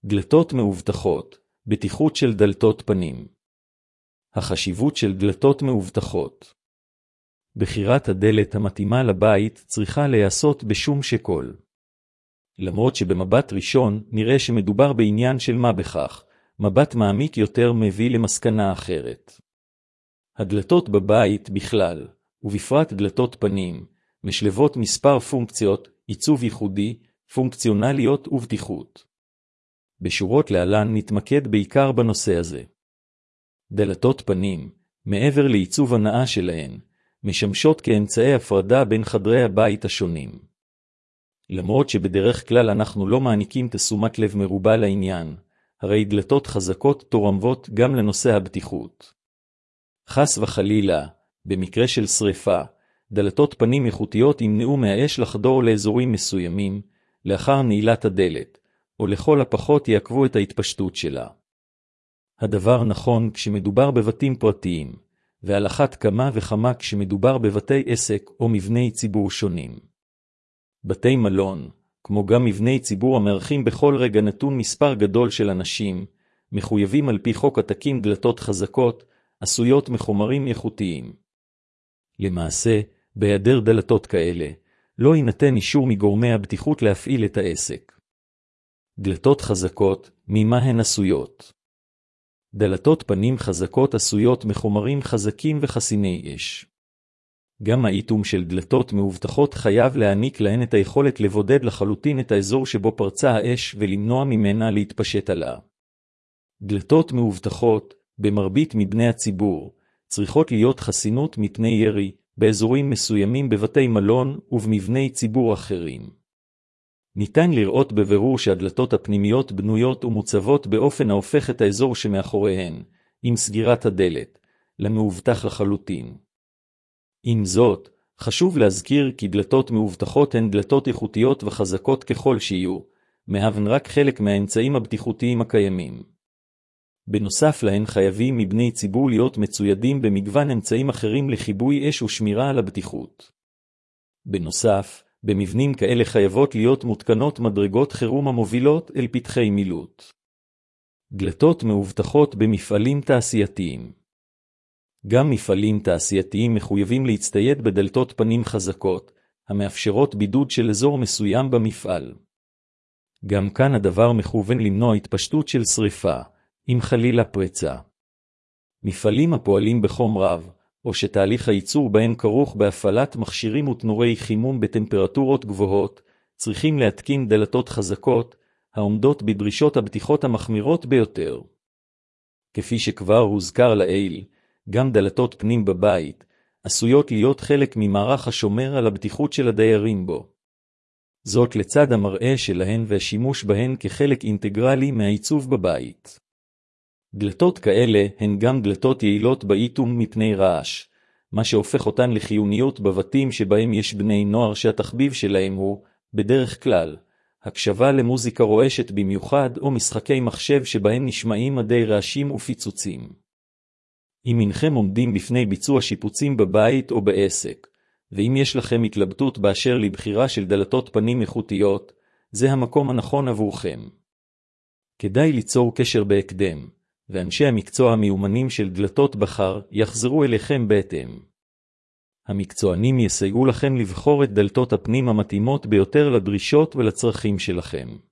דלתות מאובטחות, בטיחות של דלתות פנים. החשיבות של דלתות מאובטחות. בחירת הדלת המתאימה לבית צריכה להיעשות בשום שכל. למרות שבמבט ראשון נראה שמדובר בעניין של מה בכך, מבט מעמיק יותר מביא למסקנה אחרת. הדלתות בבית בכלל, ובפרט דלתות פנים, משלבות מספר פונקציות, עיצוב ייחודי, פונקציונליות ובטיחות. בשורות להלן נתמקד בעיקר בנושא הזה. דלתות פנים, מעבר לעיצוב הנאה שלהן, משמשות כאמצעי הפרדה בין חדרי הבית השונים. למרות שבדרך כלל אנחנו לא מעניקים תשומת לב מרובה לעניין, הרי דלתות חזקות תורמות גם לנושא הבטיחות. חס וחלילה, במקרה של שריפה, דלתות פנים איכותיות ימנעו מהאש לחדור לאזורים מסוימים, לאחר נעילת הדלת, או לכל הפחות יעכבו את ההתפשטות שלה. הדבר נכון כשמדובר בבתים פרטיים, ועל אחת כמה וכמה כשמדובר בבתי עסק או מבני ציבור שונים. בתי מלון, כמו גם מבני ציבור המארחים בכל רגע נתון מספר גדול של אנשים, מחויבים על פי חוק התקין דלתות חזקות, עשויות מחומרים איכותיים. למעשה, בהיעדר דלתות כאלה, לא יינתן אישור מגורמי הבטיחות להפעיל את העסק. דלתות חזקות, ממה הן עשויות? דלתות פנים חזקות עשויות מחומרים חזקים וחסיני אש. גם האיתום של דלתות מאובטחות חייב להעניק להן את היכולת לבודד לחלוטין את האזור שבו פרצה האש ולמנוע ממנה להתפשט עליה. דלתות מאובטחות, במרבית מבני הציבור, צריכות להיות חסינות מפני ירי, באזורים מסוימים בבתי מלון ובמבני ציבור אחרים. ניתן לראות בבירור שהדלתות הפנימיות בנויות ומוצבות באופן ההופך את האזור שמאחוריהן, עם סגירת הדלת, למאובטח לחלוטין. עם זאת, חשוב להזכיר כי דלתות מאובטחות הן דלתות איכותיות וחזקות ככל שיהיו, מהוון רק חלק מהאמצעים הבטיחותיים הקיימים. בנוסף להן חייבים מבני ציבור להיות מצוידים במגוון אמצעים אחרים לכיבוי אש ושמירה על הבטיחות. בנוסף, במבנים כאלה חייבות להיות מותקנות מדרגות חירום המובילות אל פתחי מילוט. דלתות מאובטחות במפעלים תעשייתיים. גם מפעלים תעשייתיים מחויבים להצטייד בדלתות פנים חזקות, המאפשרות בידוד של אזור מסוים במפעל. גם כאן הדבר מכוון למנוע התפשטות של שריפה, אם חלילה פרצה. מפעלים הפועלים בחום רב, או שתהליך הייצור בהם כרוך בהפעלת מכשירים ותנורי חימום בטמפרטורות גבוהות, צריכים להתקין דלתות חזקות, העומדות בדרישות הבטיחות המחמירות ביותר. כפי שכבר הוזכר לעיל, גם דלתות פנים בבית, עשויות להיות חלק ממערך השומר על הבטיחות של הדיירים בו. זאת לצד המראה שלהן והשימוש בהן כחלק אינטגרלי מהעיצוב בבית. דלתות כאלה הן גם דלתות יעילות באיתום מפני רעש, מה שהופך אותן לחיוניות בבתים שבהם יש בני נוער שהתחביב שלהם הוא, בדרך כלל, הקשבה למוזיקה רועשת במיוחד או משחקי מחשב שבהם נשמעים מדי רעשים ופיצוצים. אם אינכם עומדים בפני ביצוע שיפוצים בבית או בעסק, ואם יש לכם התלבטות באשר לבחירה של דלתות פנים איכותיות, זה המקום הנכון עבורכם. כדאי ליצור קשר בהקדם, ואנשי המקצוע המיומנים של דלתות בחר יחזרו אליכם בהתאם. המקצוענים יסייעו לכם לבחור את דלתות הפנים המתאימות ביותר לדרישות ולצרכים שלכם.